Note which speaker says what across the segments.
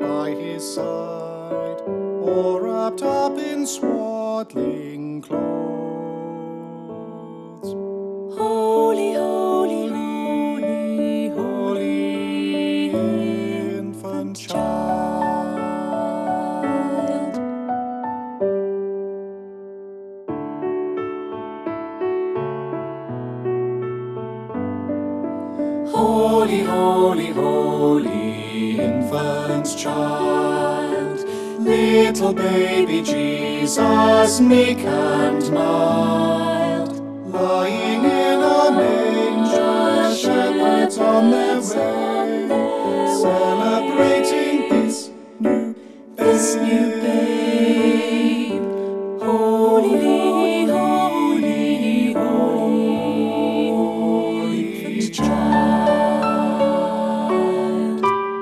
Speaker 1: by his side, all wrapped up in swaddling clothes.
Speaker 2: Holy, holy, holy,
Speaker 1: Holy infant child. Holy, holy, holy infant child, little baby Jesus, meek and mild, lying in a manger, shepherds on their way, celebrating this new babe. Holy, holy, holy infant child.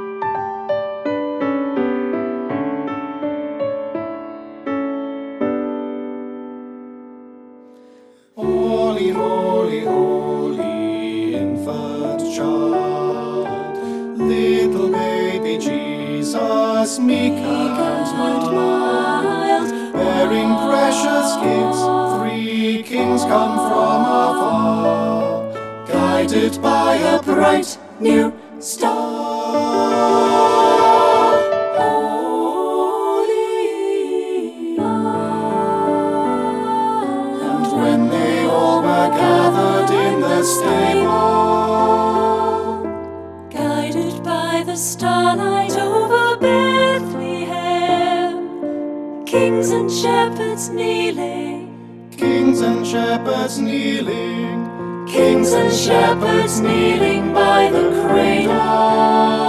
Speaker 1: Holy, holy, holy infant child, little baby Jesus, meek and mild, bearing precious gifts, 3 kings come from afar, guided by a bright new star. And when they all were gathered in the stable,
Speaker 2: guided by the starlight over Bethlehem, kings and shepherds kneeling,
Speaker 1: kings and shepherds kneeling,
Speaker 2: kings and shepherds kneeling by the cradle.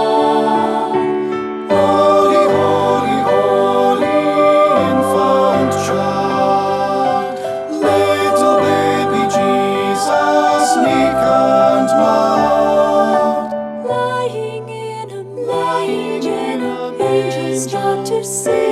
Speaker 1: Holy, holy, holy infant child, little baby Jesus, meek and mild,
Speaker 2: Lying in a manger, angels start to sing.